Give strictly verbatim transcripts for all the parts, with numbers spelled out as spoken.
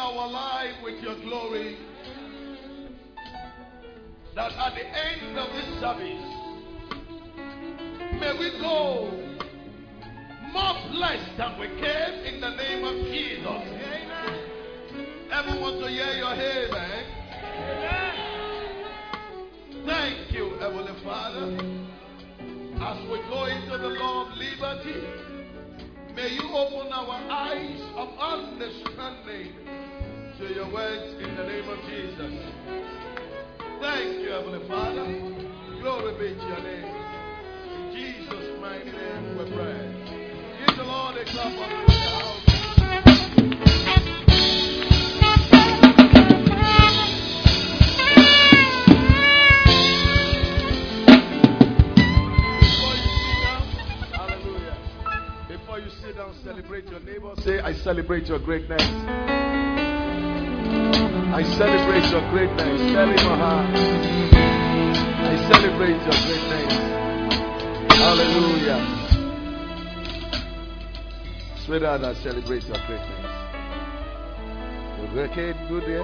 our life with your glory, that at the end of this service, may we go more blessed than we came in the name of Jesus. Amen. Everyone to hear your amen. Amen. Thank you, Heavenly Father. As we go into the law of liberty, may you open our eyes of understanding to your words in the name of Jesus. Thank you, Heavenly Father. Glory be to your name. In Jesus' mighty name we pray. Give the Lord a clap of the house. Before you sit down, celebrate your neighbor. Say, I celebrate your greatness. I celebrate your greatness. Tell him or her, I celebrate your greatness. Hallelujah. Sweetheart, I celebrate your greatness. You working good here?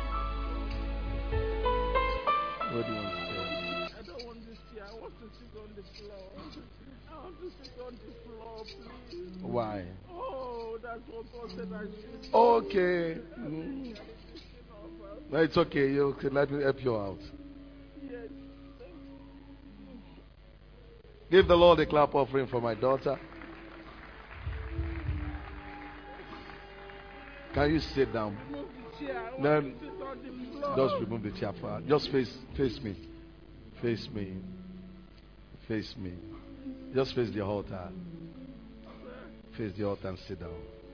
What do you want to say? I don't want this chair. I want to sit on the floor. I want to sit on the floor, please. Why? Oh, that's what God said I should. Okay. Mm. No, it's okay. You can let me help you out. Yes. Give the Lord a clap offering for my daughter. Can you sit down? Move the chair. I want Then to sit on the floor. just remove the chair for her. Just face face me. Face me. Face me. Just face the altar. Face the altar and sit down.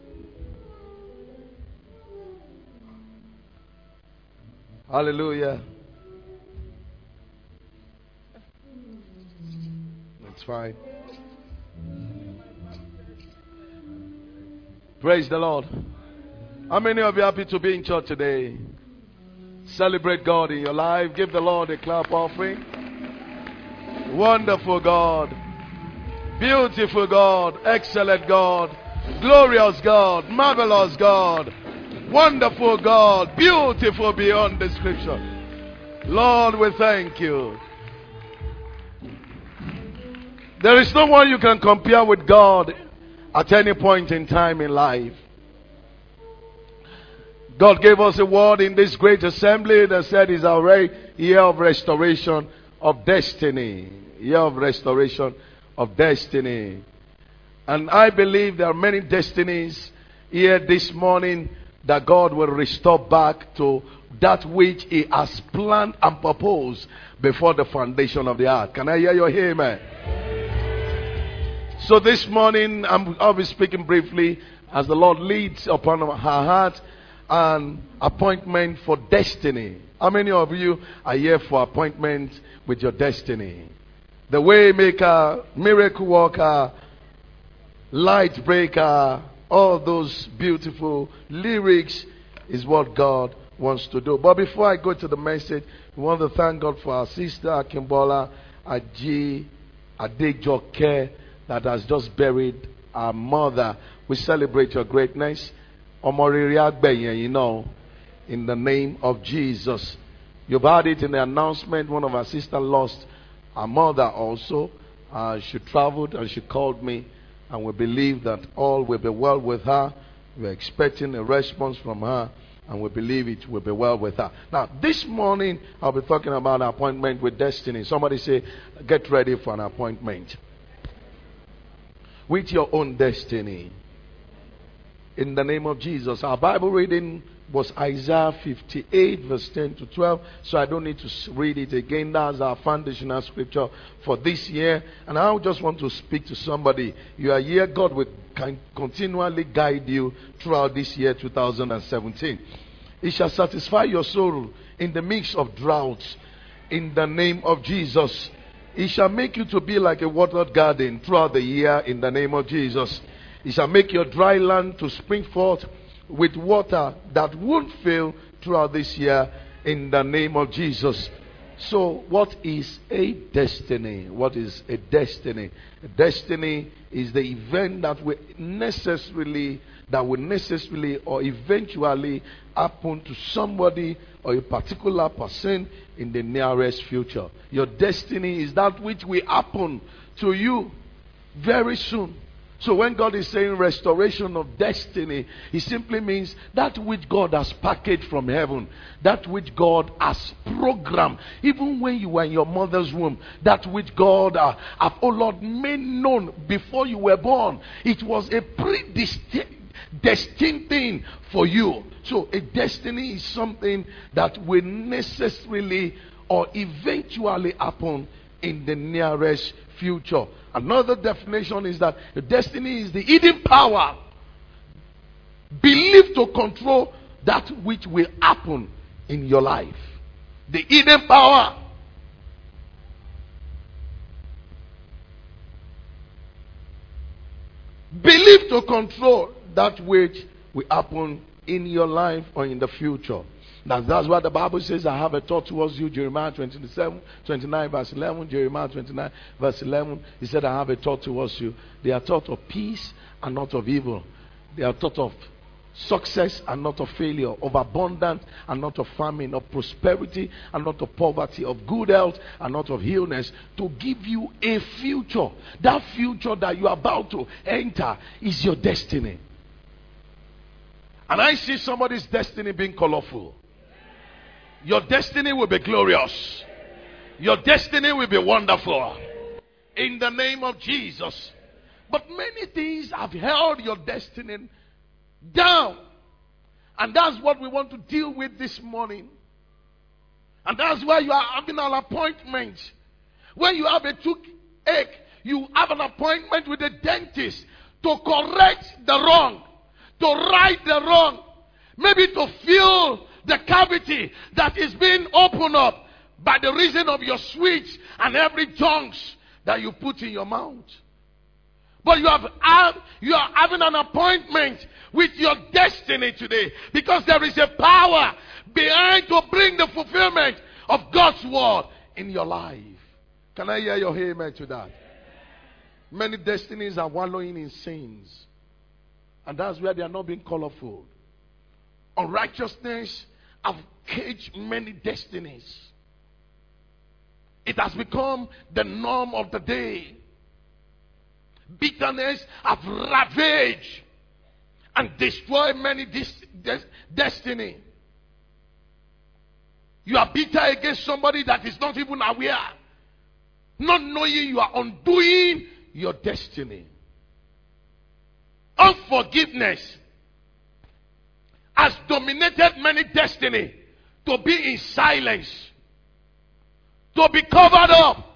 Hallelujah. That's fine. Praise the Lord. How many of you are happy to be in church today? Celebrate God in your life. Give the Lord a clap offering. Wonderful God. Beautiful God. Excellent God. Glorious God. Marvelous God. Wonderful God. Beautiful beyond description. Lord, we thank you. There is no one you can compare with God at any point in time in life. God gave us a word in this great assembly that said it's our year of restoration of destiny. Year of restoration of destiny. And I believe there are many destinies here this morning that God will restore back to that which He has planned and proposed before the foundation of the earth. Can I hear your amen? So this morning, I'm, I'll be speaking briefly as the Lord leads upon her heart, an appointment for destiny. How many of you are here for appointment with your destiny? The way maker, miracle worker, light breaker, all those beautiful lyrics is what God wants to do. But before I go to the message, we want to thank God for our sister Akimbola Aji Adejoke that has just buried our mother. We celebrate your greatness. You know, in the name of Jesus. You've heard it in the announcement. One of our sisters lost her mother also. Uh, she traveled and she called me. And we believe that all will be well with her. We're expecting a response from her. And we believe it will be well with her. Now, this morning, I'll be talking about an appointment with destiny. Somebody say, get ready for an appointment with your own destiny. In the name of Jesus. Our Bible reading was Isaiah fifty-eight verse ten to twelve. So I don't need to read it again. That's our foundational scripture for this year. And I just want to speak to somebody. You are here. God will continually guide you throughout this year two thousand seventeen. It shall satisfy your soul in the midst of droughts. In the name of Jesus. It shall make you to be like a watered garden throughout the year. In the name of Jesus. It shall make your dry land to spring forth with water that won't fail throughout this year in the name of Jesus. So, what is a destiny? What is a destiny? A destiny is the event that will necessarily, that will necessarily or eventually happen to somebody or a particular person in the nearest future. Your destiny is that which will happen to you very soon. So when God is saying restoration of destiny, He simply means that which God has packaged from heaven, that which God has programmed, even when you were in your mother's womb, that which God uh, have, oh Lord, made known before you were born. It was a predestined destined thing for you. So a destiny is something that will necessarily or eventually happen in the nearest future. Another definition is that the destiny is the hidden power believed to control that which will happen in your life. The hidden power. Believed to control that which will happen in your life or in the future. That's, that's what the Bible says. I have a thought towards you. Jeremiah twenty-seven, twenty-nine, verse eleven. Jeremiah twenty-nine, verse eleven. He said, I have a thought towards you. They are thought of peace and not of evil. They are thought of success and not of failure, of abundance and not of famine, of prosperity and not of poverty, of good health and not of illness, to give you a future. That future that you are about to enter is your destiny. And I see somebody's destiny being colorful. Your destiny will be glorious. Your destiny will be wonderful. In the name of Jesus. But many things have held your destiny down. And that's what we want to deal with this morning. And that's why you are having an appointment. When you have a toothache, you have an appointment with the dentist to correct the wrong, to right the wrong, maybe to fill the cavity that is being opened up by the reason of your sweets and every junks that you put in your mouth. But you have, have you are having an appointment with your destiny today, because there is a power behind to bring the fulfillment of God's word in your life. Can I hear your amen to that? Many destinies are wallowing in sins, and that's where they are not being colorful. Unrighteousness have caged many destinies. It has become the norm of the day. Bitterness have ravaged and destroyed many dis- des- destiny. You are bitter against somebody that is not even aware, not knowing you are undoing your destiny. Unforgiveness has dominated many destiny to be in silence, to be covered up.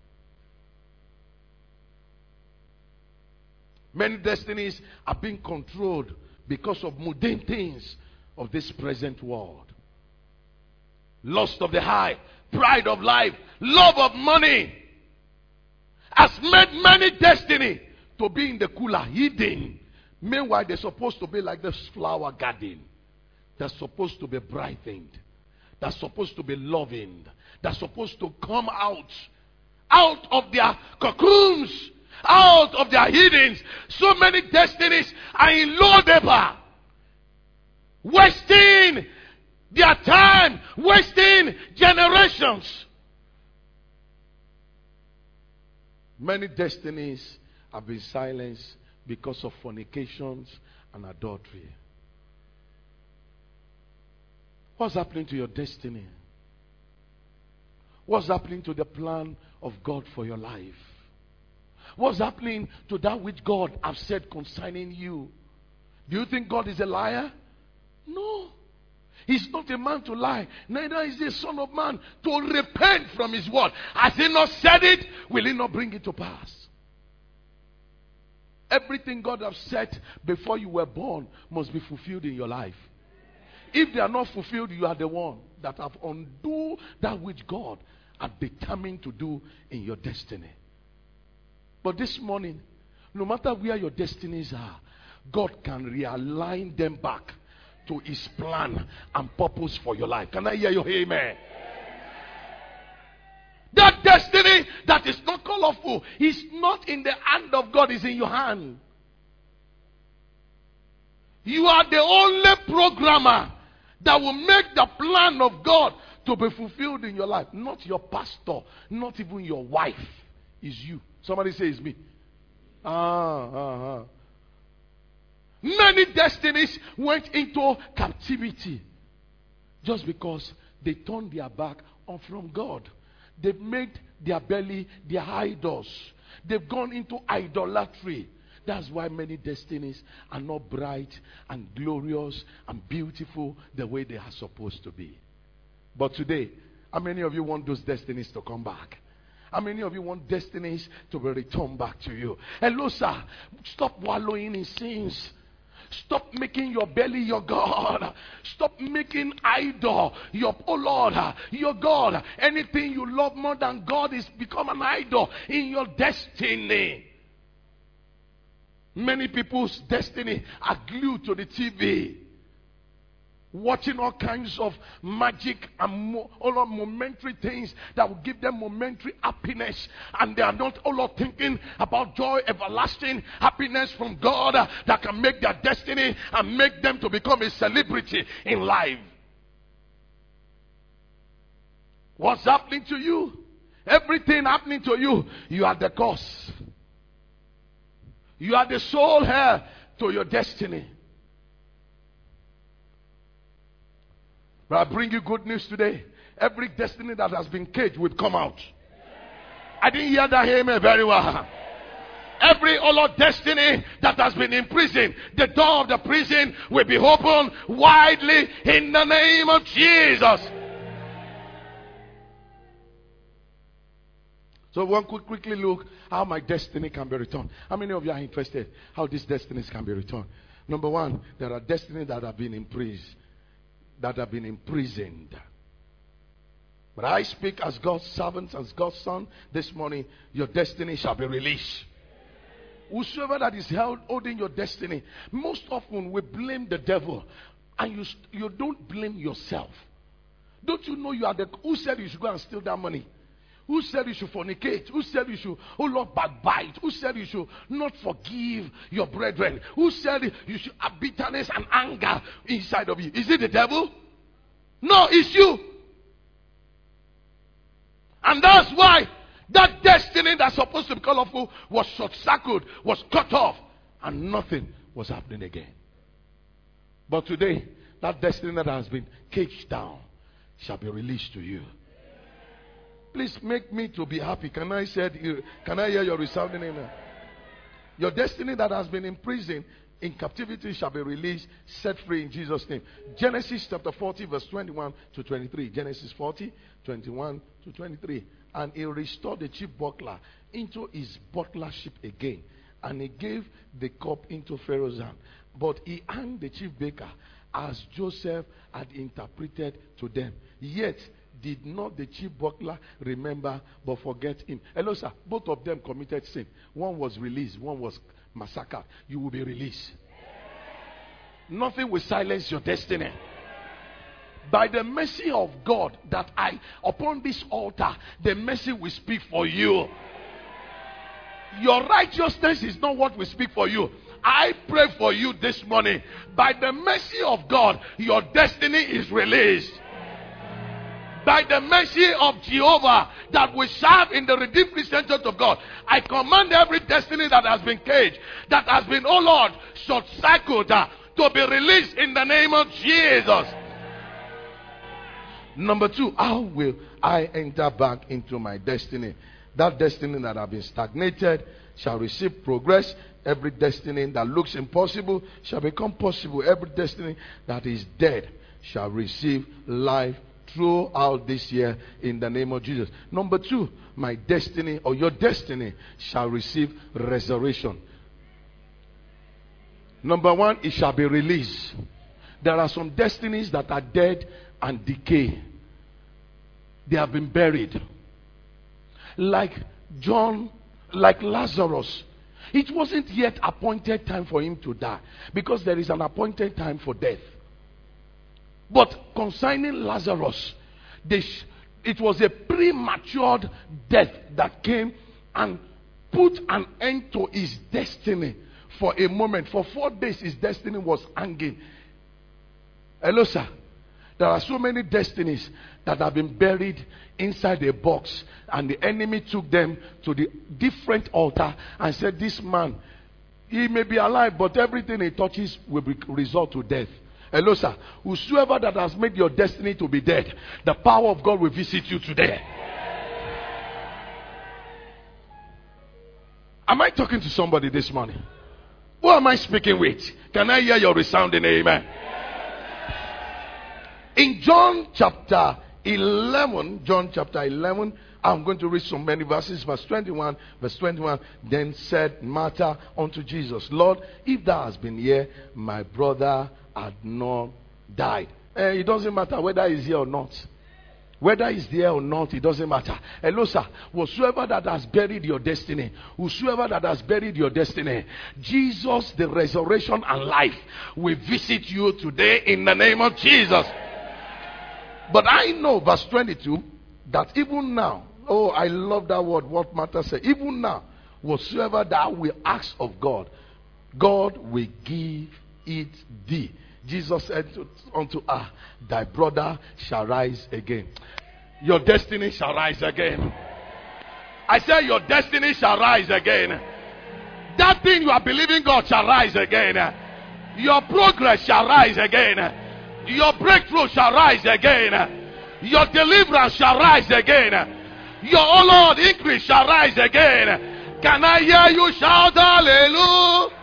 Many destinies are being controlled because of mundane things of this present world. Lust of the high, pride of life, love of money has made many destiny to be in the cooler, hidden. Meanwhile, they're supposed to be like this flower garden. They're supposed to be brightened. They're supposed to be loving. They're supposed to come out, out of their cocoons, out of their hidden. So many destinies are in low labor, wasting their time, wasting generations. Many destinies have been silenced because of fornications and adultery. What's happening to your destiny? What's happening to the plan of God for your life? What's happening to that which God has said concerning you? Do you think God is a liar? No. He's not a man to lie. Neither is he a son of man to repent from his word. Has he not said it? Will he not bring it to pass? Everything God has said before you were born must be fulfilled in your life. If they are not fulfilled, you are the one that have undone that which God had determined to do in your destiny. But this morning, no matter where your destinies are, God can realign them back to his plan and purpose for your life. Can I hear your amen? That destiny that is not colorful is not in the hand of God, it's in your hand. You are the only programmer that will make the plan of God to be fulfilled in your life. Not your pastor, not even your wife. It's you. Somebody say it's me. Ah, ah, ah. Many destinies went into captivity just because they turned their back on from God. They've made their belly their idols. They've gone into idolatry. That's why many destinies are not bright and glorious and beautiful the way they are supposed to be. But today, how many of you want those destinies to come back? How many of you want destinies to be returned back to you? Hello, sir. Stop wallowing in sins. Stop making your belly your God. Stop making idol your, oh Lord, your God. Anything you love more than God is become an idol in your destiny. Many people's destiny are glued to the T V, watching all kinds of magic and mo- all of momentary things that will give them momentary happiness, and they are not all of thinking about joy, everlasting happiness from God uh, that can make their destiny and make them to become a celebrity in life. What's happening to you? Everything happening to you, you are the cause. You are the sole heir to your destiny. But I bring you good news today. Every destiny that has been caged will come out. I didn't hear that amen very well. Every other destiny that has been in prison, the door of the prison will be opened widely in the name of Jesus. So one quick quickly look how my destiny can be returned. How many of you are interested how these destinies can be returned? Number one, there are destinies that have been imprisoned. That have been imprisoned. But I speak as God's servant, as God's son, this morning, your destiny shall be released. Whosoever that is held holding your destiny, most often we blame the devil, and you you don't blame yourself. Don't you know you are the who said you should go and steal that money? Who said you should fornicate? Who said you should, oh Lord, backbite? Who said you should not forgive your brethren? Who said you should have bitterness and anger inside of you? Is it the devil? No, it's you. And that's why that destiny that's supposed to be colorful was short-circuited, was cut off, and nothing was happening again. But today, that destiny that has been caged down shall be released to you. Please make me to be happy. Can I say, can I hear your resounding amen? Your destiny that has been imprisoned in captivity shall be released, set free in Jesus' name. Genesis chapter forty, verse twenty-one to twenty-three. Genesis forty, twenty-one to twenty-three. And he restored the chief butler into his butlership again. And he gave the cup into Pharaoh's hand. But he hanged the chief baker as Joseph had interpreted to them. Yet did not the chief butler remember but forget him? Hello, sir. Both of them committed sin. One was released, one was massacred. You will be released. Nothing will silence your destiny. By the mercy of God that I, upon this altar, the mercy will speak for you. Your righteousness is not what will speak for you. I pray for you this morning. By the mercy of God, your destiny is released. By the mercy of Jehovah that we serve in the Redeemed Christian Church of God, I command every destiny that has been caged, that has been, oh Lord, short-circuited, uh, to be released in the name of Jesus. Number two, how will I enter back into my destiny? That destiny that has been stagnated shall receive progress. Every destiny that looks impossible shall become possible. Every destiny that is dead shall receive life throughout this year in the name of Jesus. Number two, my destiny or your destiny shall receive resurrection. Number one, it shall be released. There are some destinies that are dead and decay. They have been buried. Like John, like Lazarus. It wasn't yet appointed time for him to die, because there is an appointed time for death. But concerning Lazarus, they sh- It was a premature death that came and put an end to his destiny for a moment. For four days, his destiny was hanging. Hello, sir. There are so many destinies that have been buried inside a box, and the enemy took them to the different altar and said, this man, he may be alive, but everything he touches will be result to death. Hello, sir. Whosoever that has made your destiny to be dead, the power of God will visit you today. Am I talking to somebody this morning? Who am I speaking with? Can I hear your resounding amen? In John chapter eleven, John chapter eleven, I'm going to read so many verses. Verse twenty-one, verse twenty-one. Then said Martha unto Jesus, Lord, if thou hast been here, my brother had not died. Eh, it doesn't matter whether he's here or not. Whether he's there or not, it doesn't matter. Hello, sir. Whosoever that has buried your destiny, whosoever that has buried your destiny, Jesus, the resurrection and life, will visit you today in the name of Jesus. But I know, verse twenty-two, that even now, oh, I love that word, what Martha said. Even now, whatsoever thou will ask of God, God will give it thee. Jesus said unto her, thy brother shall rise again. Your destiny shall rise again. I said your destiny shall rise again. That thing you are believing God shall rise again. Your progress shall rise again. Your breakthrough shall rise again. Your deliverance shall rise again. Your, oh Lord, increase shall rise again. Can I hear you shout hallelujah?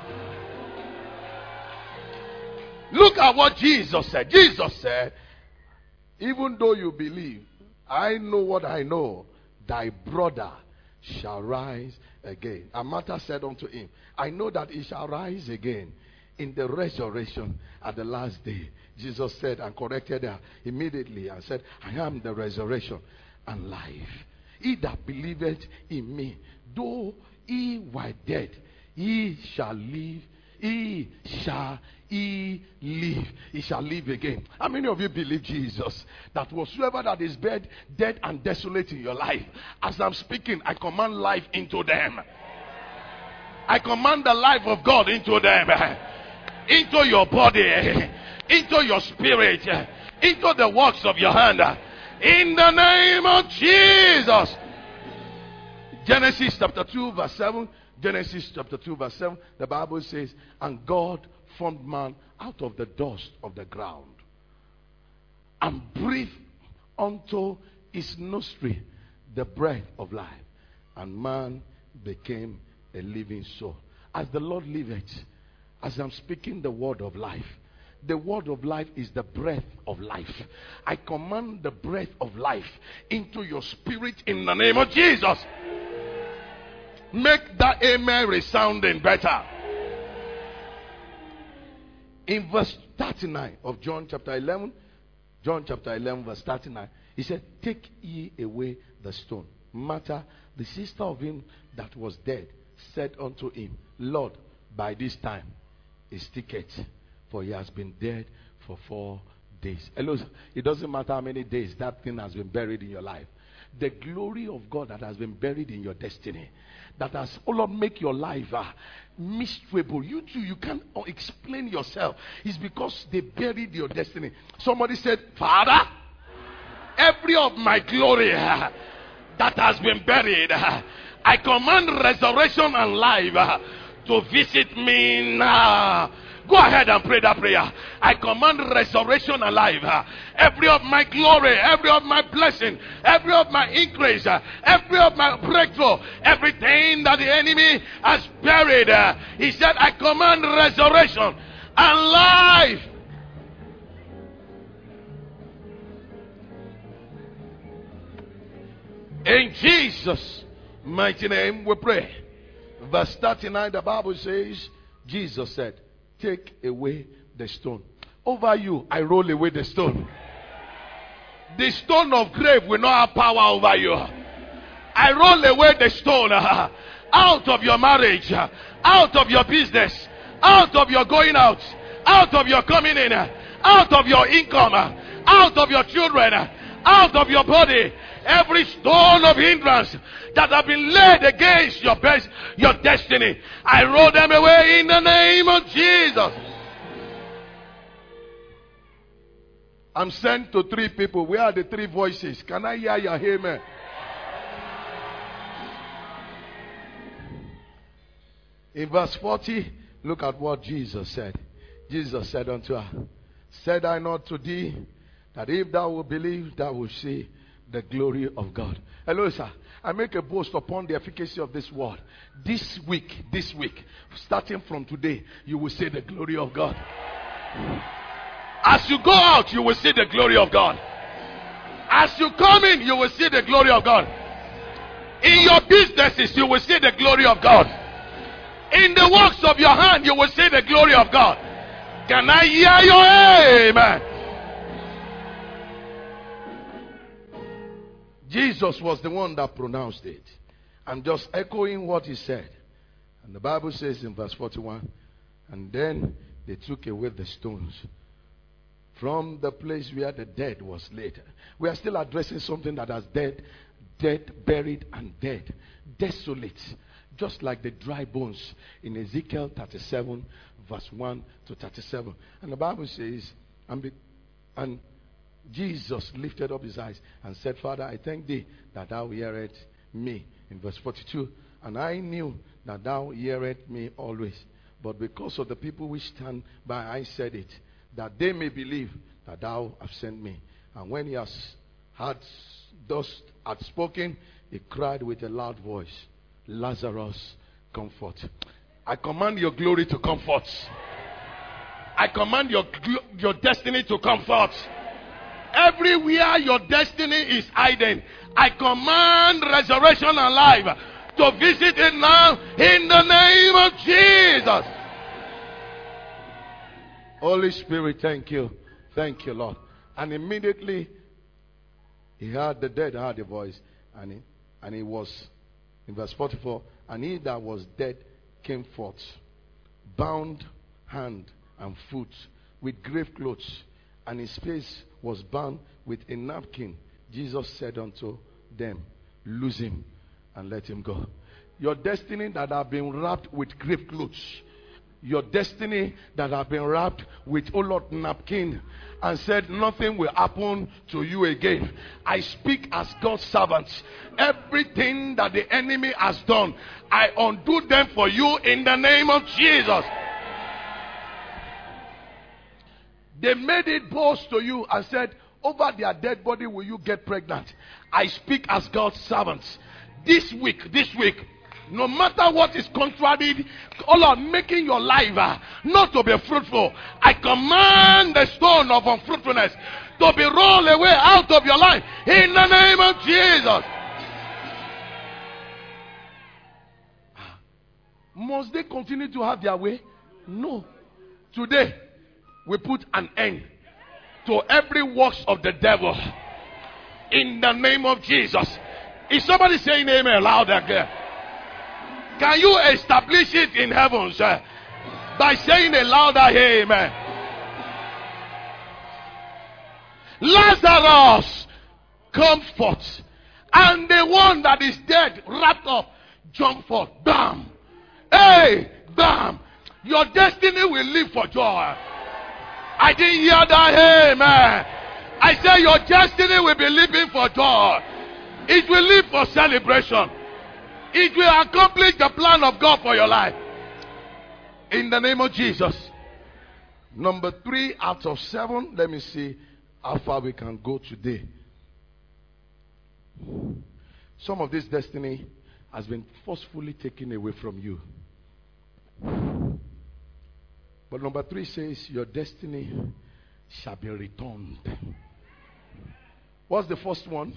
Look at what Jesus said. Jesus said, even though you believe, I know what I know, thy brother shall rise again. And Martha said unto him, I know that he shall rise again in the resurrection at the last day. Jesus said and corrected her immediately and said, I am the resurrection and life. He that believeth in me, though he were dead, he shall live. He shall he live. He shall live again. How many of you believe Jesus? That whatsoever that is dead, dead and desolate in your life, as I'm speaking, I command life into them. I command the life of God into them. Into your body. Into your spirit. Into the works of your hand. In the name of Jesus. Genesis chapter two verse seven. Genesis chapter two verse seven, the Bible says, and God formed man out of the dust of the ground and breathed unto his nostril the breath of life, and man became a living soul. As the Lord liveth, as I'm speaking the word of life, the word of life is the breath of life. I command the breath of life into your spirit in the name of Jesus. Make that amen resounding better. In verse thirty-nine of John chapter eleven, John chapter eleven verse thirty-nine, he said, take ye away the stone. Martha, the sister of him that was dead, said unto him, Lord, by this time is ticket, for he has been dead for four days. Hello, it doesn't matter how many days that thing has been buried in your life. The glory of God that has been buried in your destiny, that has, oh Lord, make your life uh, miserable. You too, you can't uh, explain yourself. It's because they buried your destiny. Somebody said, Father, every of my glory uh, that has been buried, uh, I command resurrection and life uh, to visit me now. Go ahead and pray that prayer. I command resurrection and life. Uh, every of my glory, every of my blessing, every of my increase, uh, every of my breakthrough, everything that the enemy has buried. Uh, he said, I command resurrection and life. In Jesus' mighty name we pray. Verse thirty-nine, the Bible says, Jesus said, take away the stone. Over you, I roll away the stone. The stone of grave will not have power over you. I roll away the stone uh, out of your marriage, uh, out of your business, out of your going out, out of your coming in, uh, out of your income, uh, out of your children, uh, out of your body. Every stone of hindrance that have been laid against your best, your destiny, I roll them away in the name of Jesus. I'm sent to three people. Where are the three voices? Can I hear your amen? In verse forty, look at what Jesus said. Jesus said unto her, said I not to thee, that if thou wilt believe, thou wilt see the glory of God. Hello, sir. I make a boast upon the efficacy of this word. This week, this week, starting from today, you will see the glory of God. As you go out, you will see the glory of God. As you come in, you will see the glory of God. In your businesses, you will see the glory of God. In the works of your hand, you will see the glory of God. Can I hear your amen? Jesus was the one that pronounced it. I'm just echoing what he said. And the Bible says in verse forty-one, and then they took away the stones from the place where the dead was laid. We are still addressing something that has dead, dead, buried, and dead. Desolate. Just like the dry bones in Ezekiel thirty-seven, verse one to thirty-seven. And the Bible says, and, be, and Jesus lifted up his eyes and said, Father, I thank thee that thou hearest me. In verse forty-two, and I knew that thou hearest me always. But because of the people which stand by, I said it, that they may believe that thou hast sent me. And when he has had thus had spoken, he cried with a loud voice, Lazarus, comfort. I command your glory to comfort. I command your, your destiny to comfort. Everywhere your destiny is hiding, I command resurrection and life to visit it now in the name of Jesus. Holy Spirit, thank you. Thank you, Lord. And immediately he heard, the dead heard a voice, and he, and he was, in verse forty-four, and he that was dead came forth, bound hand and foot with grave clothes, and his face was bound with a napkin. Jesus said unto them, loose him and let him go. Your destiny that have been wrapped with grave clothes, your destiny that have been wrapped with oh Lord napkin, and said nothing will happen to you again. I speak as God's servant. Everything that the enemy has done, I undo them for you in the name of Jesus. They made it boast to you and said, over their dead body will you get pregnant. I speak as God's servants. This week, this week, no matter what is contrary, all of making your life uh, not to be fruitful, I command the stone of unfruitfulness to be rolled away out of your life in the name of Jesus. Must they continue to have their way? No. Today, we put an end to every works of the devil in the name of Jesus. Is somebody saying amen louder again? Can you establish it in heaven, sir, by saying a louder amen? Lazarus, come forth. And the one that is dead, wrapped up, jump forth. Bam. Hey, bam. Your destiny will live for joy. I didn't hear that amen. I say your destiny will be living for joy. It will live for celebration. It will accomplish the plan of God for your life. In the name of Jesus. Number three out of seven. Let me see how far we can go today. Some of this destiny has been forcefully taken away from you. But number three says your destiny shall be returned. What's the first one?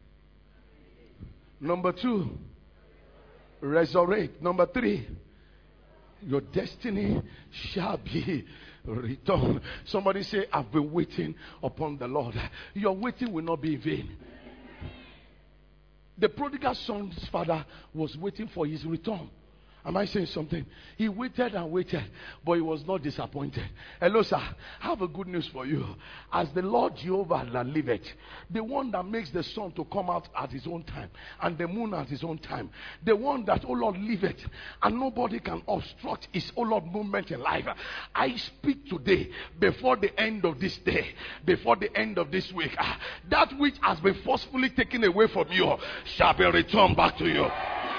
Number two, resurrect. Number three, your destiny shall be returned. Somebody say, I've been waiting upon the Lord. Your waiting will not be in vain. The prodigal son's father was waiting for his return. Am I saying something? He waited and waited, but he was not disappointed. Hello, sir. I have a good news for you. As the Lord Jehovah that liveth, the one that makes the sun to come out at his own time and the moon at his own time, the one that, oh Lord, liveth and nobody can obstruct his, oh Lord, movement in life. I speak today, before the end of this day, before the end of this week, that which has been forcefully taken away from you shall be returned back to you.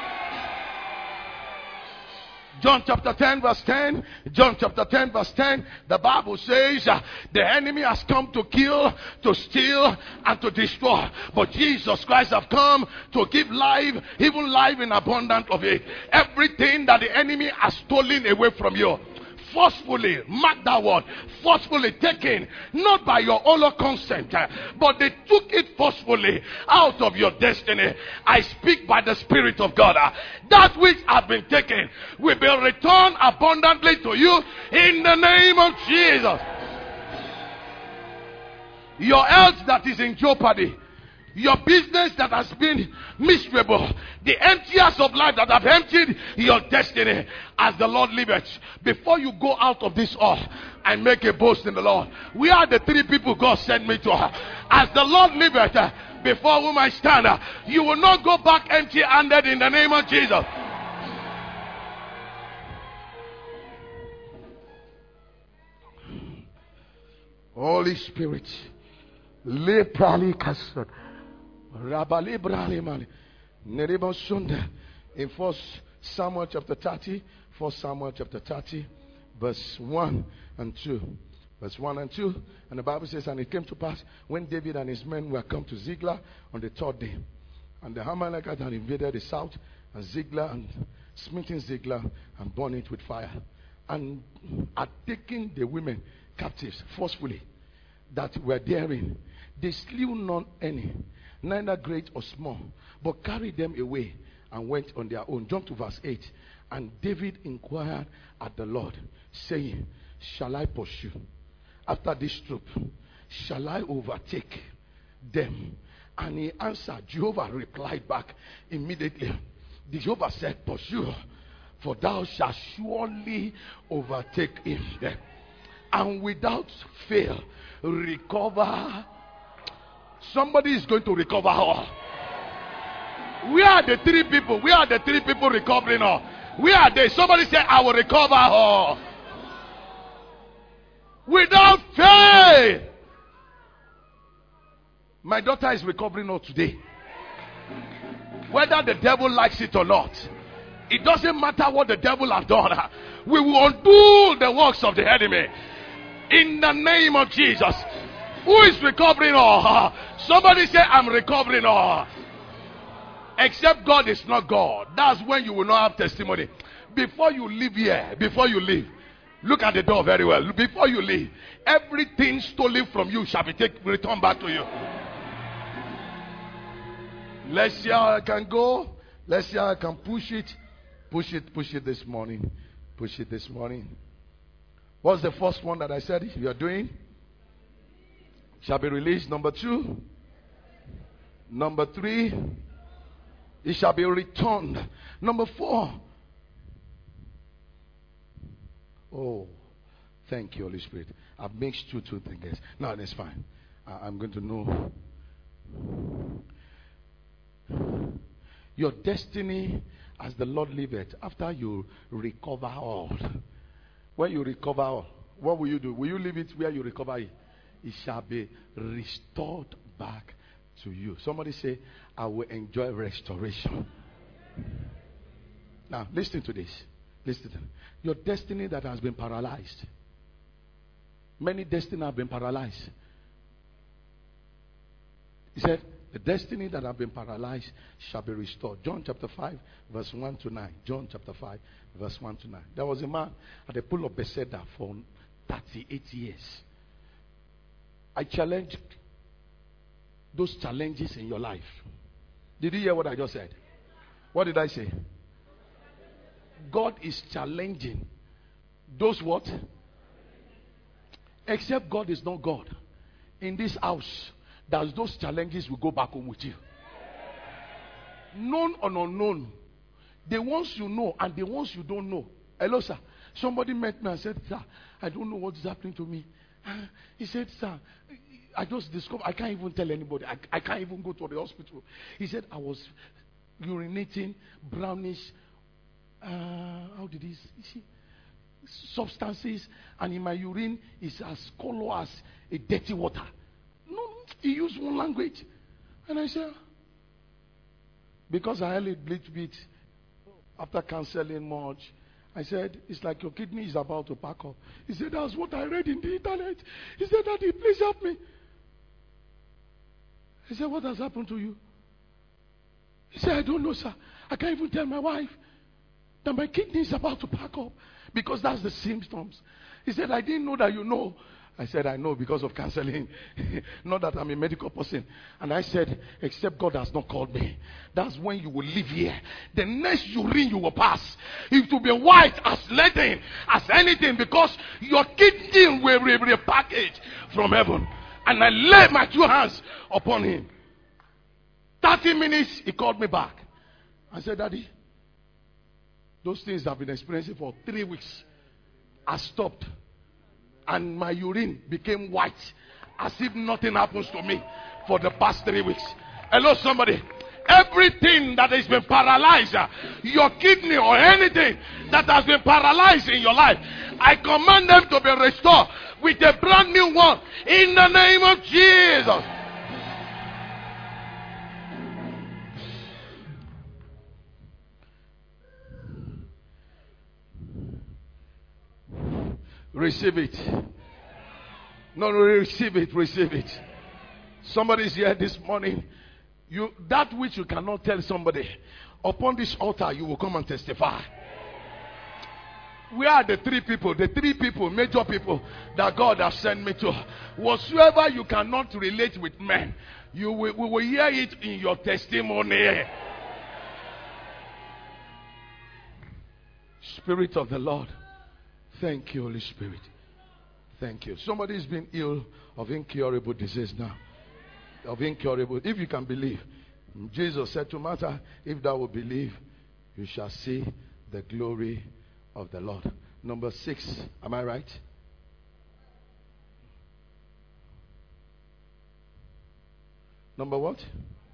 John chapter ten verse ten. John chapter ten verse ten. The Bible says uh, the enemy has come to kill, to steal, and to destroy. But Jesus Christ have come to give life, even life in abundance of it. Everything that the enemy has stolen away from you, forcefully, mark that word, forcefully taken, not by your own consent, uh, but they took it forcefully out of your destiny. I speak by the Spirit of God. Uh, that which has been taken will be returned abundantly to you in the name of Jesus. Your health that is in jeopardy, your business that has been miserable, the emptiers of life that have emptied your destiny, as the Lord liveth, before you go out of this hall and make a boast in the Lord, we are the three people God sent me to. As the Lord liveth, before whom I stand, you will not go back empty-handed in the name of Jesus. Holy Spirit, le prali kasod. In First Samuel chapter thirty, First Samuel chapter thirty, verse one and two. Verse one and two. And the Bible says, and it came to pass when David and his men were come to Ziklag on the third day, and the Amalekites had invaded the south, and Ziklag, and smitten Ziklag, and burned it with fire, and had taken the women captives forcefully that were therein. They slew none any, neither great or small, but carried them away and went on their own. Jump to verse eight. And David inquired at the Lord, saying, shall I pursue after this troop? Shall I overtake them? And he answered, Jehovah replied back immediately. Jehovah said, pursue, for thou shalt surely overtake him, and without fail recover. Somebody is going to recover all. We are the three people. We are the three people recovering all. We are there. Somebody say, I will recover all. Without fail. My daughter is recovering all today. Whether the devil likes it or not, it doesn't matter what the devil has done. We will undo the works of the enemy in the name of Jesus. Who is recovering all? Somebody say, I'm recovering all. Except God is not God. That's when you will not have testimony. Before you leave here, before you leave, look at the door very well. Before you leave, everything stolen from you shall be taken, returned back to you. Let's see how I can go. Let's see how I can push it. Push it, push it this morning. Push it this morning. What's the first one that I said you are doing? Shall be released. Number two. Number three. It shall be returned. Number four. Oh, thank you, Holy Spirit. I've mixed two, two things. No, that's fine. I, I'm going to know. Your destiny as the Lord liveth, after you recover all. When you recover all, what will you do? Will you leave it where you recover it? It shall be restored back to you. Somebody say, I will enjoy restoration. Now, listen to this. Listen to this. Your destiny that has been paralyzed. Many destinies have been paralyzed. He said, the destiny that have been paralyzed shall be restored. John chapter five, verse one to nine. John chapter five, verse one to nine. There was a man at the pool of Bethesda for thirty-eight years. I challenge those challenges in your life. Did you hear what I just said? What did I say? God is challenging those what? Except God is not God. In this house, that those challenges will go back home with you. Known or unknown, The ones you know and the ones you don't know. Hello, sir. Somebody met me and said, sir, I don't know what is happening to me. Uh, he said, sir, I just discovered, I can't even tell anybody. I, I can't even go to the hospital. He said, I was urinating brownish, uh, how did he see? Substances, and in my urine is as color as a dirty water. No, he used one language. And I said, because I had a little bit after canceling much, I said, it's like your kidney is about to pack up. He said, that's what I read in the internet. He said, Daddy, please help me. He said, what has happened to you? He said, I don't know, sir. I can't even tell my wife that my kidney is about to pack up because that's the symptoms. He said, I didn't know that you know. I said, I know because of counseling. Not that I'm a medical person. And I said, except God has not called me. That's when you will live here. The next urine you will pass, it will be white as leaden, as anything, because your kidney will be repackaged from heaven. And I laid my two hands upon him. thirty minutes, he called me back. I said, Daddy, those things I've been experiencing for three weeks, I stopped. And my urine became white, as if nothing happens to me for the past three weeks. Hello, somebody. Everything that has been paralyzed, uh, your kidney or anything that has been paralyzed in your life, I command them to be restored with a brand new one in the name of Jesus. Receive it. No, no, receive it, receive it. Somebody is here this morning. You, that which you cannot tell somebody, upon this altar you will come and testify. We are the three people, the three people, major people that God has sent me to. Whatsoever you cannot relate with men, you will, we will hear it in your testimony. Spirit of the Lord, thank you, Holy Spirit. Thank you. Somebody is being ill of incurable disease now. Of incurable. If you can believe. Jesus said to Martha, if thou will believe, you shall see the glory of the Lord. Number six. Am I right? Number what?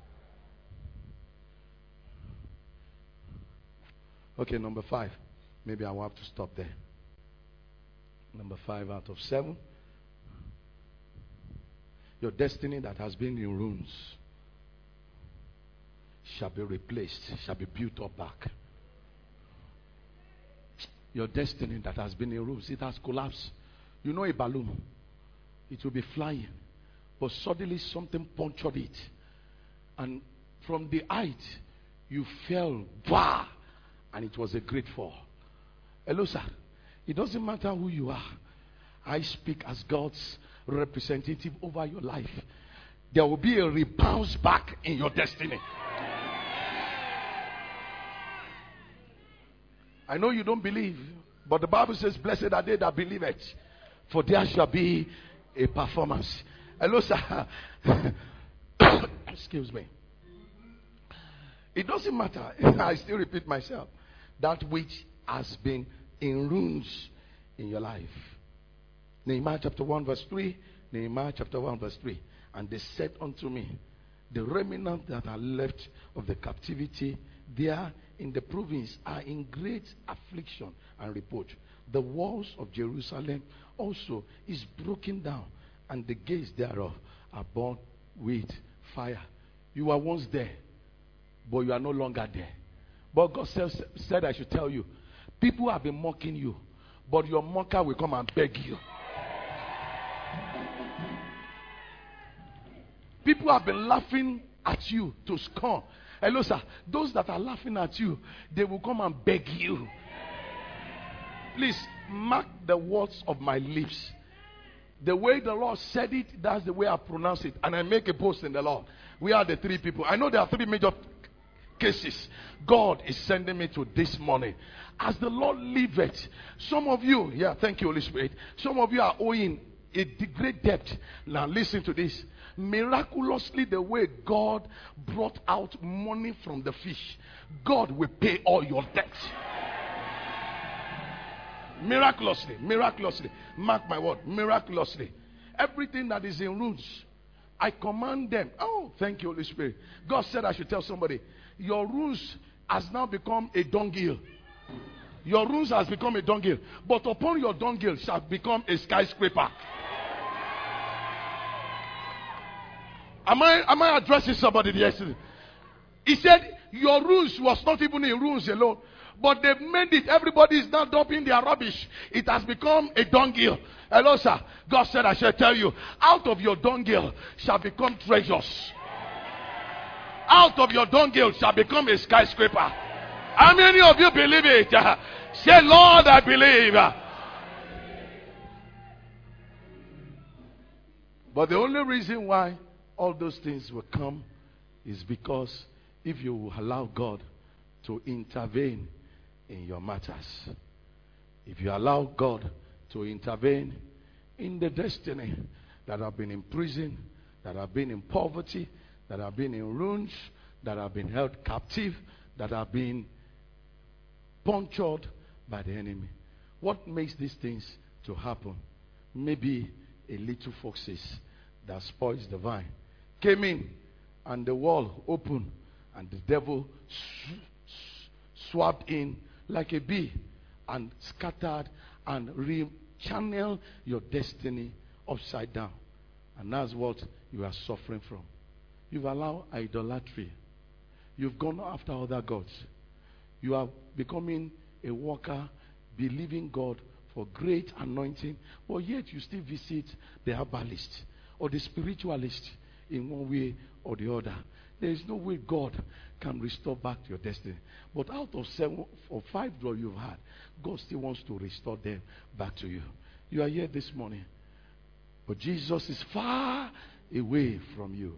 Okay, number five. Maybe I will have to stop there. Number five out of seven. Your destiny that has been in ruins shall be replaced, shall be built up back. Your destiny that has been in ruins, it has collapsed. You know a balloon, it will be flying, but suddenly something punctured it, and from the height you fell, bah, and it was a great fall. Hello, sir. It doesn't matter who you are. I speak as God's representative over your life. There will be a rebounce back in your destiny. I know you don't believe, but the Bible says, blessed are they that believe it, for there shall be a performance. Hello, sir. Excuse me. It doesn't matter. I still repeat myself. That which has been in ruins in your life. Nehemiah chapter one verse three. Nehemiah chapter one verse three. And they said unto me, the remnant that are left of the captivity there in the province are in great affliction and reproach. The walls of Jerusalem also is broken down, and the gates thereof are burned with fire. You were once there, but you are no longer there. But God says, said I should tell you, people have been mocking you, but your mocker will come and beg you. People have been laughing at you to scorn. Hello, sir. Those that are laughing at you, they will come and beg you. Please mark the words of my lips. The way the Lord said it, that's the way I pronounce it. And I make a boast in the Lord. We are the three people. I know there are three major cases God is sending me to this morning. As the Lord liveth, some of you, yeah, thank you, Holy Spirit. Some of you are owing a great depth. Now listen to this. Miraculously, the way God brought out money from the fish, God will pay all your debts. Miraculously, miraculously. Mark my word, miraculously. Everything that is in rooms, I command them. Oh, thank you, Holy Spirit. God said I should tell somebody, your rooms has now become a dunghill. Your rooms has become a dunghill. But upon your dunghill shall become a skyscraper. Am I, am I addressing somebody yesterday? He said, your rooms was not even in rooms alone. But they've made it. Everybody is now dumping their rubbish. It has become a dunghill. Hello, sir. God said, I shall tell you, out of your dunghill shall become treasures. Out of your dunghill shall become a skyscraper. How many of you believe it? Say, Lord, I believe. But the only reason why all those things will come is because if you will allow God to intervene in your matters. If you allow God to intervene in the destiny that have been in prison, that have been in poverty, that have been in ruins, that have been held captive, that have been punctured by the enemy. What makes these things to happen? Maybe a little foxes that spoils the vine came in and the wall opened and the devil sw- sw- swapped in like a bee and scattered and re-channeled your destiny upside down. And that's what you are suffering from. You've allowed idolatry. You've gone after other gods. You are becoming a worker, believing God for great anointing, but yet you still visit the herbalist or the spiritualist in one way or the other. There is no way God can restore back to your destiny. But out of seven or five jobs you've had, God still wants to restore them back to you. You are here this morning, but Jesus is far away from you.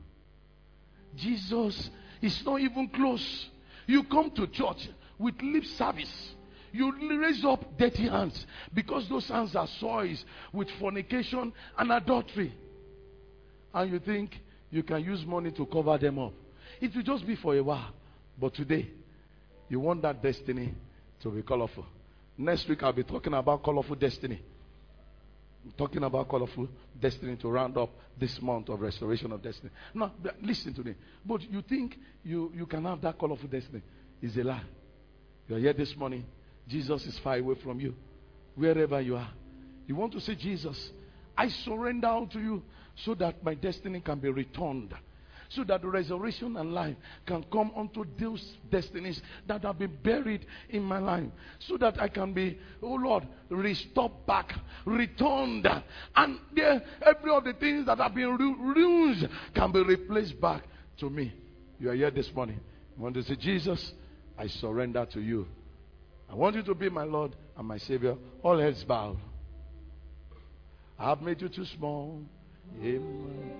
Jesus is not even close. You come to church with lip service. You raise up dirty hands because those hands are soiled with fornication and adultery. And you think you can use money to cover them up. It will just be for a while. But today, you want that destiny to be colorful. Next week, I'll be talking about colorful destiny. I'm talking about colorful destiny to round up this month of restoration of destiny. Now, listen to me. But you think you, you can have that colorful destiny. It's a lie. You are here this morning. Jesus is far away from you. Wherever you are. You want to say, Jesus, I surrender unto you so that my destiny can be returned. So that the resurrection and life can come unto those destinies that have been buried in my life. So that I can be, oh Lord, restored back, returned. And there, every of the things that have been ruined can be replaced back to me. You are here this morning. You want to say, Jesus, I surrender to you. I want you to be my Lord and my Savior. All heads bowed. I have made you too small. Amen.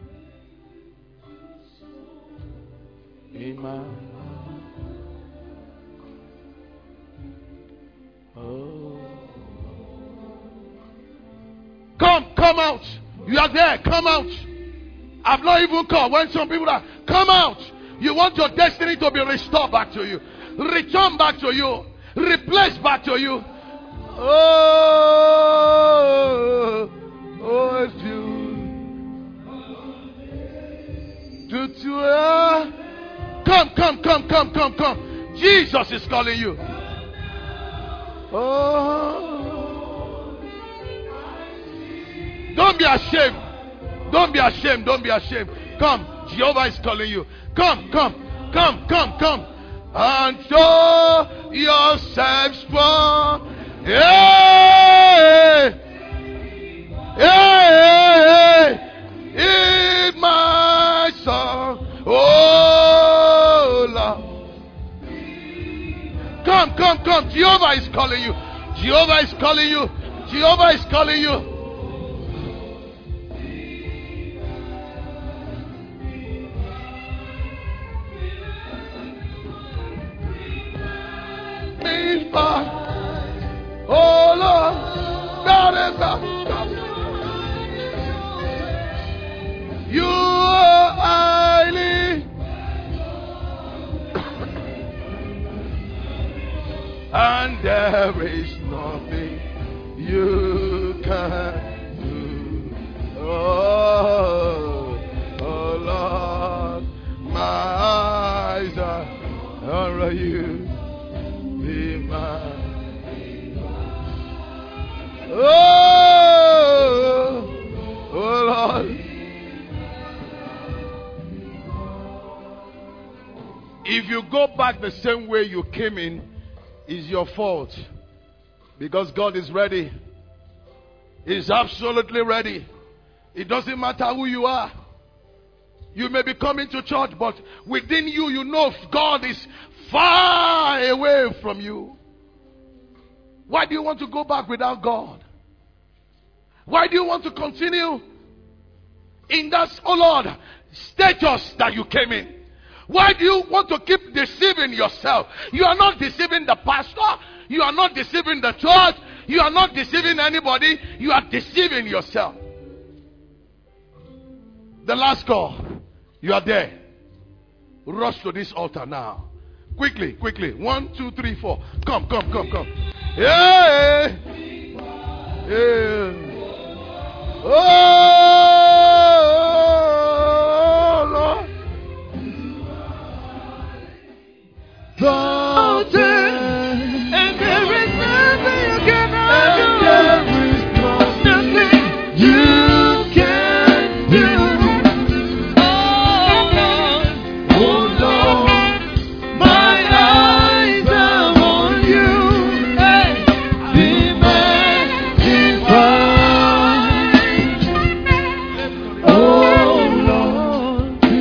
Amen. Oh. Come, come out. You are there. Come out. I've not even called. When some people are, come out. You want your destiny to be restored back to you. Return back to you. Replace back to you. Oh, oh, it's you. To, to, uh, come, come, come, come, come, come. Jesus is calling you. Oh, don't be ashamed. Don't be ashamed. Don't be ashamed. Come, Jehovah is calling you. Come, come, come, come, come. And show yourself strong. Yeah, yeah, in my song. Oh, Lord. Come, come, come. Jehovah is calling you. Jehovah is calling you. Jehovah is calling you. Oh Lord, that is the There is nothing you can do. Oh, oh Lord, my eyes are on you. Be my oh, oh Lord. If you go back the same way you came in, it's your fault. Because God is ready. He's absolutely ready. It doesn't matter who you are. You may be coming to church, but within you, you know God is far away from you. Why do you want to go back without God? Why do you want to continue in that, oh Lord, status that you came in? Why do you want to keep deceiving yourself? You are not deceiving the pastor. You are not deceiving the church. You are not deceiving anybody. You are deceiving yourself. The last call. You are there. Rush to this altar now. Quickly, quickly. One, two, three, four. Come, come, come, come. Yeah. Yeah. Oh, Lord. Mountain, and there is nothing you cannot do. There is nothing you can do. Oh Lord, oh Lord, my eyes are on you. Hey, be magnified. Oh Lord, be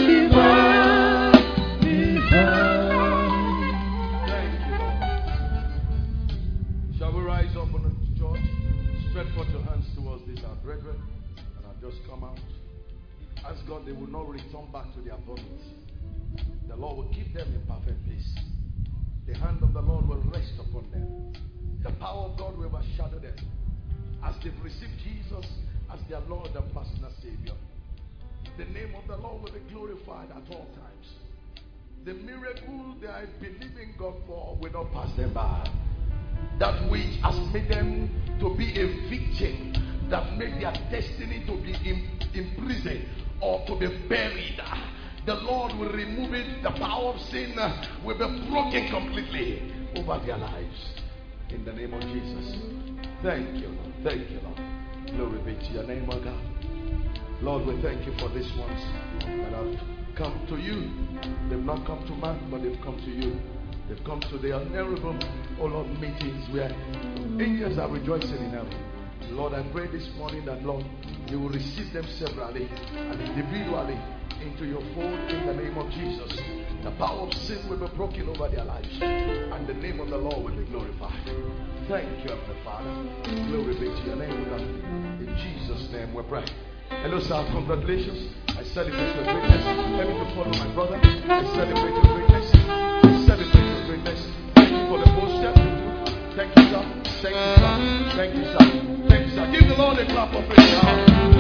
magnified. Shall we rise up on the church? Spread forth your hands towards this, our brethren, and I'll just come out. Ask God they will not return back to their vomit. The Lord will keep them in perfect peace. The hand of the Lord will rest upon them. The power of God will overshadow them as they've received Jesus as their Lord and personal Savior. The name of the Lord will be glorified at all times. The miracle they are believing God for will not pass them by. That which has made them to be a victim, that made their destiny to be in, in prison or to be buried, the Lord will remove it. The power of sin will be broken completely over their lives. In the name of Jesus. Thank you, Lord. Thank you, Lord. Glory be to your name, O God. Lord, we thank you for these ones that have come to you. They've not come to man, but they've come to you. They've come to the honorable, oh Lord, meetings where angels are rejoicing in heaven. Lord, I pray this morning that, Lord, you will receive them severally and individually into your fold in the name of Jesus. The power of sin will be broken over their lives, and the name of the Lord will be glorified. Thank you, Heavenly Father. Glory be to your name, God. In Jesus' name we pray. Hello, sir. Congratulations. I celebrate your greatness. Let me to follow my brother. I celebrate your greatness. I celebrate your greatness. Thank you for the poster. Thank you, sir. Thank you, sir. Thank you, sir. Thank you, sir. Give the Lord a clap of praise now.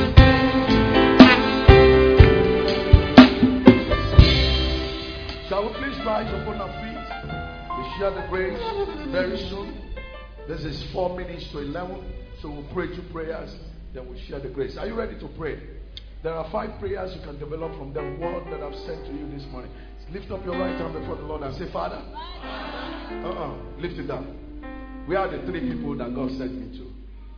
Shall we please rise upon our feet? We share the grace very soon. This is four minutes to eleven. So we'll pray two prayers. Then we'll share the grace. Are you ready to pray? There are five prayers you can develop from the word that I've sent to you this morning. Lift up your right hand before the Lord and say, Father. Uh-uh. Lift it down. We are the three people that God sent me to.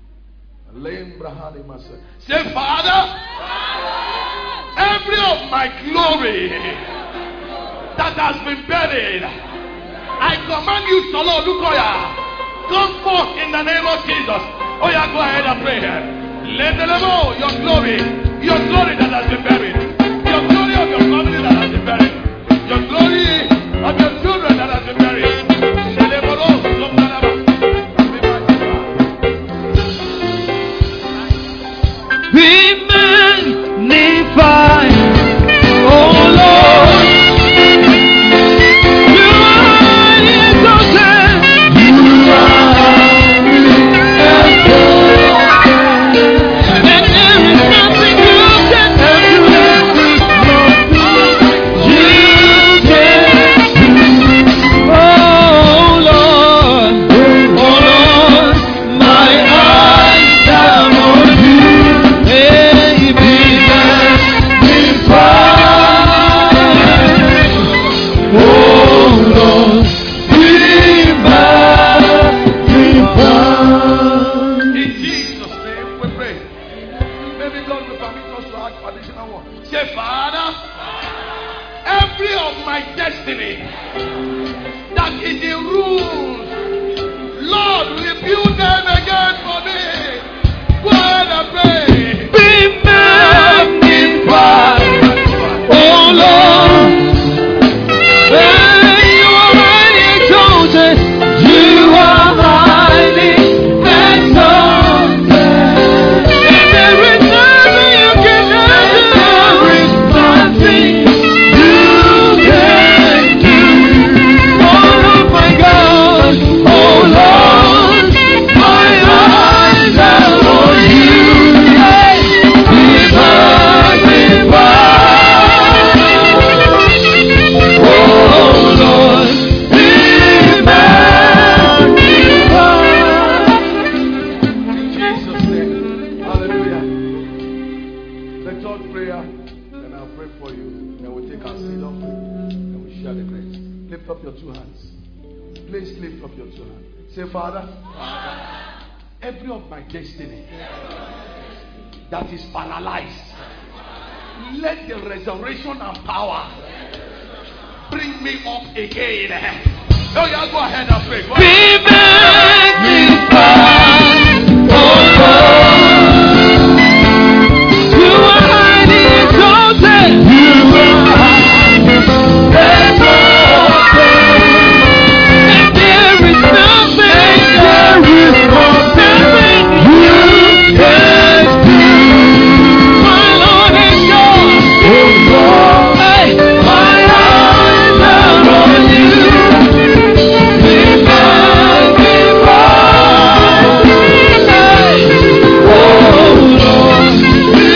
Say, Father, every of my glory that has been buried, I command you, Solo Lukoya, come forth in the name of Jesus. Oh yeah, go ahead and pray here. Let the level, your glory, your glory that has been buried, your glory of your family that has been buried, your glory of your children that has been buried. Be magnified, oh Lord. You are exalted. You are exalted. And there is nothing you can do. You can do. Oh Lord. maybe God will permit us to add additional one. Say, Father, every of my destiny that is in rules, Lord, rebuild them again for me. Go ahead and pray. Be magnified, oh Lord. When you are highly exalted, you are highly exalted. And there is nothing you cannot do. There is nothing you can do. Oh Lord, my God, oh Lord, my eyes are on you. Be magnified, oh Lord, be magnified. In Jesus' name. Hallelujah. The third prayer, then I'll pray for you. Then we'll take our seat up and we'll share the grace. Lift up your two hands. Please lift up your two hands. Say, Father, every of my destiny that is paralyzed, let the resurrection and power bring me up again. Oh yeah, go ahead and pray. Go ahead. Be magnified, oh Lord. You are highly exalted. You are highly exalted. And there is nothing, there is nothing you can do. My Lord and God, oh Lord, hey, my eyes are on you. Be magnified, hey, oh Lord, be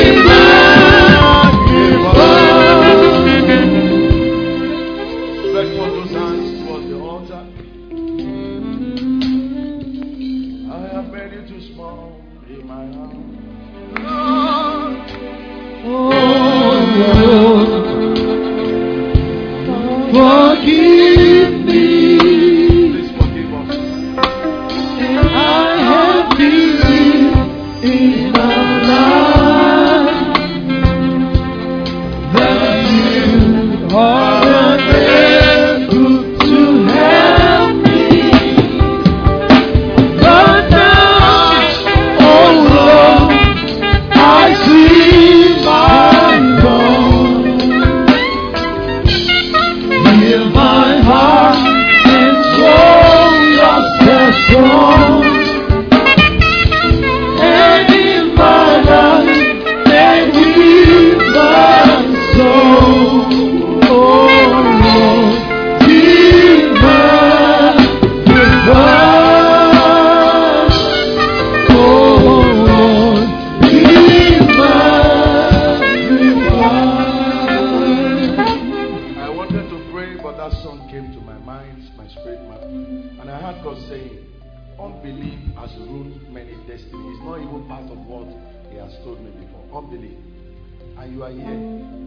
magnified. Stretch forth those hands towards the altar. I have made you too small in my heart. Oh Lord, forgive me. Please forgive us. I have believed in my life that you are unable to help me. But now, oh Lord, I see my wrong. Hear my heart and show yourself strong. And in my life, and with my soul, oh Lord, be magnified. Oh Lord, be magnified. I wanted to pray, but that song came to my mind, my spirit man, and I heard God saying, unbelief has ruled many destinies. It's not even part of what He has told me before. Unbelief. And you are here.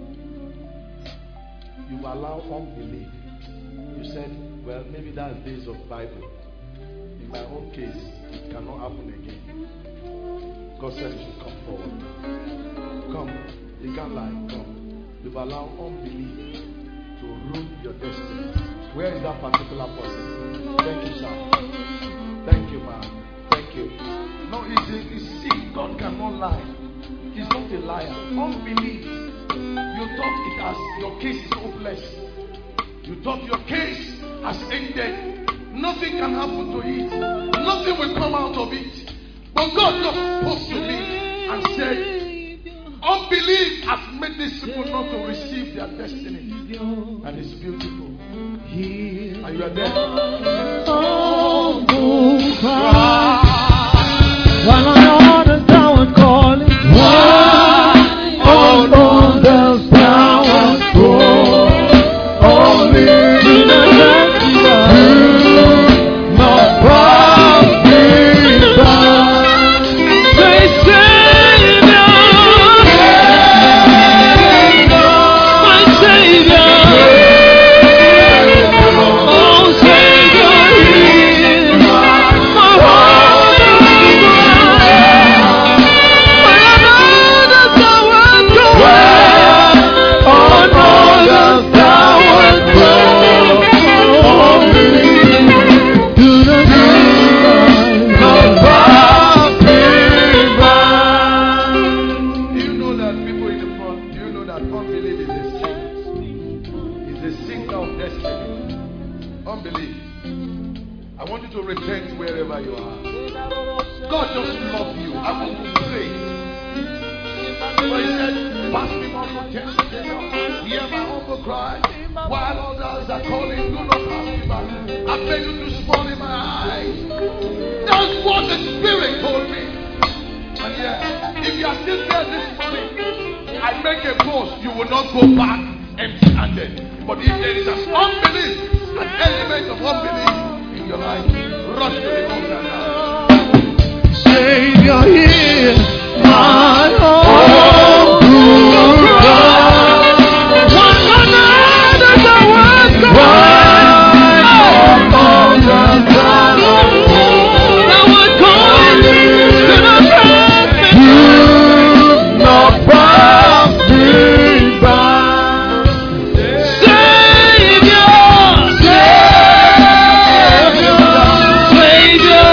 You've allowed unbelief. You said, well, maybe that's days of Bible. In my own case, it cannot happen again. God said you should come forward. Come. You can't lie. Come. You've allowed unbelief to rule your destiny. Where is that particular person? Thank you, sir. Thank you, man. Thank you. No, it's, it's see, God cannot lie. He's not a liar. Unbelief. You thought it has your case is hopeless. You thought your case has ended. Nothing can happen to it. Nothing will come out of it. But God just spoke to me and said, unbelief has made these people not to receive their destiny. And it's beautiful. And you are there. Oh, cry. While on orders thou art calling. Why on orders thou art calling? Only to the left not proud be thine. Say, Savior, my Savior. Oh, Savior, hear my heart. others are calling, do not pass me by. I beg you to small in my eyes. That's what the Spirit told me. And yeah, if you are still there this morning, I make a boast, you will not go back empty-handed. But if there is an unbelief, an element of unbelief in your life, rush to the altar now. Savior, hear my own cry. One another, the world cry. All the time, now we're going to the heaven. Do not pass me by. Savior, Savior, Savior.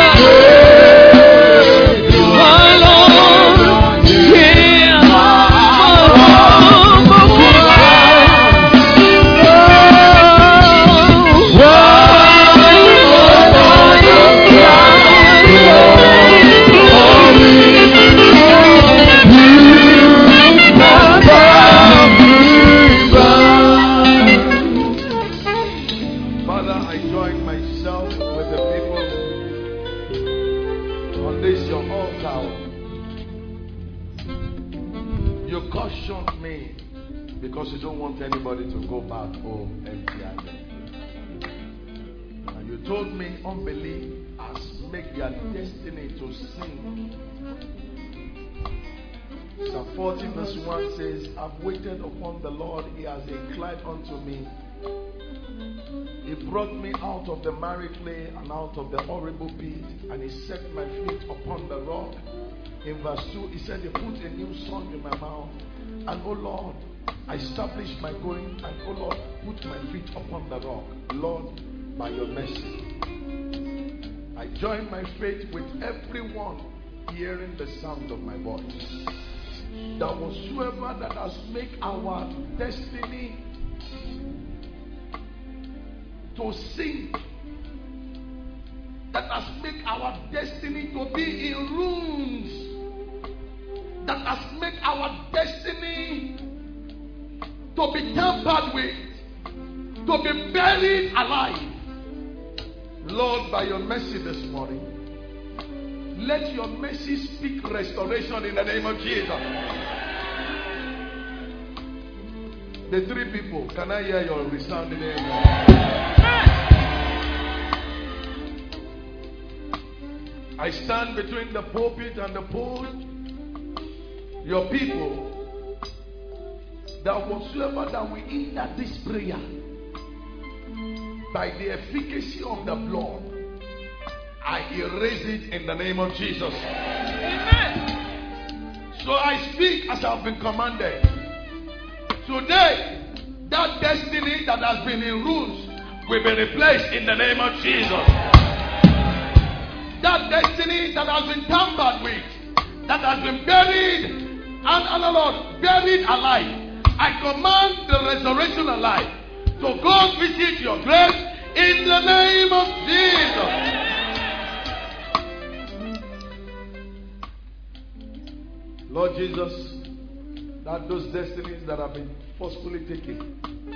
Because you don't want anybody to go back home empty-handed. And you told me unbelief has made their destiny to sink. Psalm forty verse one says, I've waited upon the Lord, he has inclined unto me. He brought me out of the miry clay and out of the horrible pit, and he set my feet upon the rock. In verse two, he said, he put a new song in my mouth. And oh Lord, I established my going, and oh Lord, put my feet upon the rock. Lord, by your mercy, I join my faith with everyone hearing the sound of my voice. That whatsoever that has made our destiny to sink, that has made our destiny to be in ruins, that has made our destiny to be tampered with, to be buried alive. Lord, by your mercy this morning, let your mercy speak restoration in the name of Jesus. The three people, can I hear your resounding amen? I stand between the pulpit and the pole. Your people, that whatsoever that we enter this prayer, by the efficacy of the blood, I erase it in the name of Jesus. Amen. So I speak as I've been commanded. Today, that destiny that has been in ruins will be replaced in the name of Jesus. That destiny that has been tampered with, that has been buried, and, and Lord, buried alive, I command the resurrection alive to go visit your grave in the name of Jesus. Lord Jesus, that those destinies that have been forcefully taken,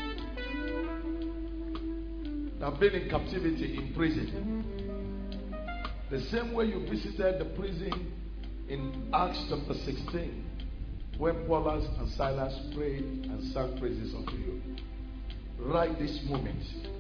that have been in captivity, in prison, the same way you visited the prison in Acts chapter sixteen, when Paul and Silas prayed and sang praises unto you. Right this moment,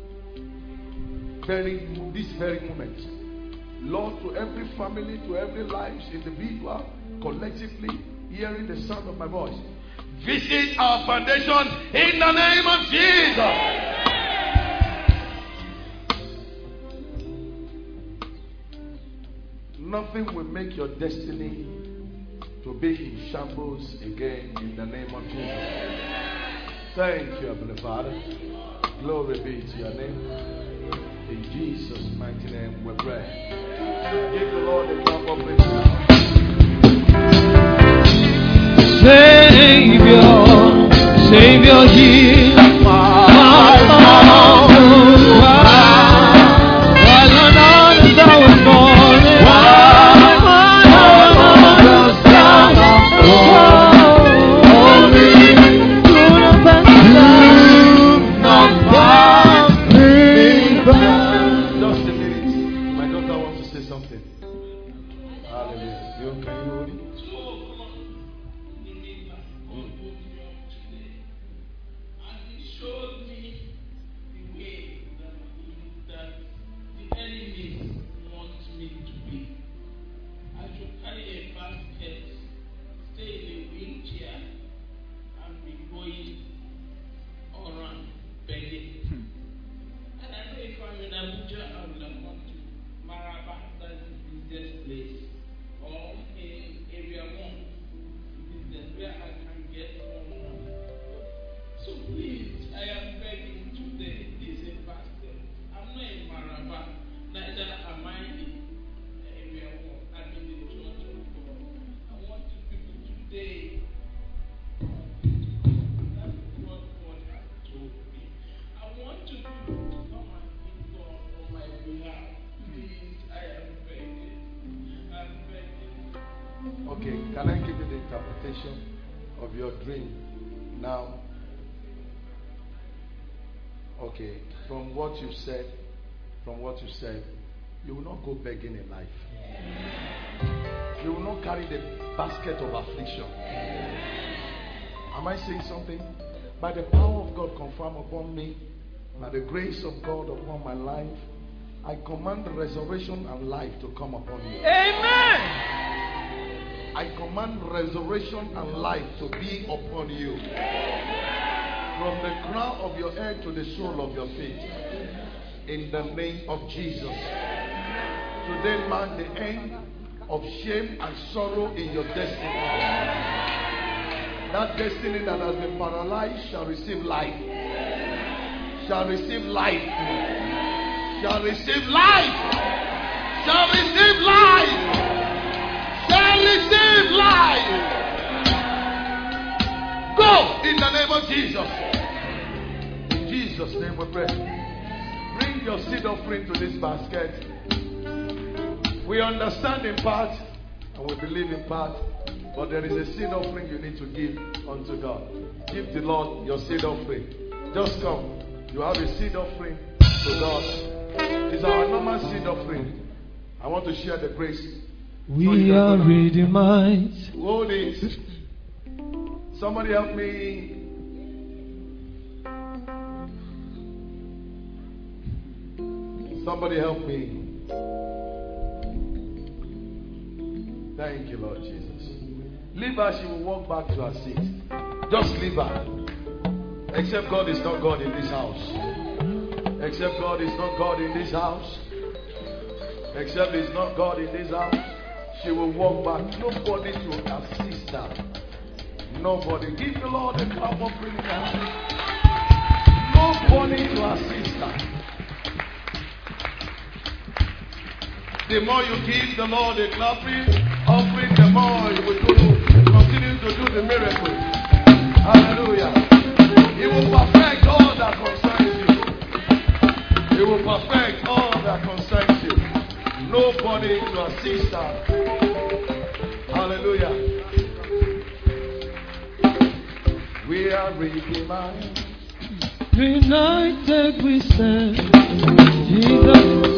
very this very moment, Lord, to every family, to every life, individual, collectively, hearing the sound of my voice, visit our foundation in the name of Jesus. Nothing will make your destiny to be in shambles again in the name of Jesus. Thank you, Heavenly Father. Glory be to your name. In Jesus' mighty name we pray. Give the Lord a clap of praise. Savior, Savior, hear my heart. While on others I was born, while on others I was born, only to the best not far. begging. And I know if I'm in Abuja, I would have gone to Maraba, that's the business place, or in area one, business where I can get more money. So please, I am begging today, this is pastor. I'm not in Maraba, neither am I in area one. I'm in the church of God. I want you people today. That's what God has told me. I want you people to come and meet God on my behalf. Please, I am begging. I'm begging. Okay, can I give you the interpretation of your dream now? Okay, from what you said, from what you said, you will not go begging in life. You will not carry the basket of affliction. Am I saying something? By the power of God confirm upon me, by the grace of God upon my life, I command the resurrection and life to come upon you. Amen. I command resurrection and life to be upon you. From the crown of your head to the sole of your feet. In the name of Jesus. Today mark the end of shame and sorrow in your destiny. That destiny that has been paralyzed shall receive life. Shall receive life. Shall receive life. Shall receive life. Shall receive life. Go in the name of Jesus. In Jesus' name we pray. Bring your seed offering to this basket. We understand in part and we believe in part, but there is a seed offering you need to give unto God. Give the Lord your seed offering. Just come. You have a seed offering to God. It's our normal seed offering. I want to share the grace. We so are redeemed. Hold it. Somebody help me. Somebody help me. Thank you, Lord Jesus. Leave her, she will walk back to her seat. Just leave her. Except God is not God in this house. Except God is not God in this house. Except He's not God in this house. She will walk back. Nobody to assist her. Nobody. Give the Lord a clap of praise. Nobody to assist her. The more you give the Lord a clapping offering, the more He will do, continue to do the miracle. Hallelujah. He will perfect all that concerns you. He will perfect all that concerns you. Nobody to assist her. Hallelujah. We are redeemed. United we stand. Jesus.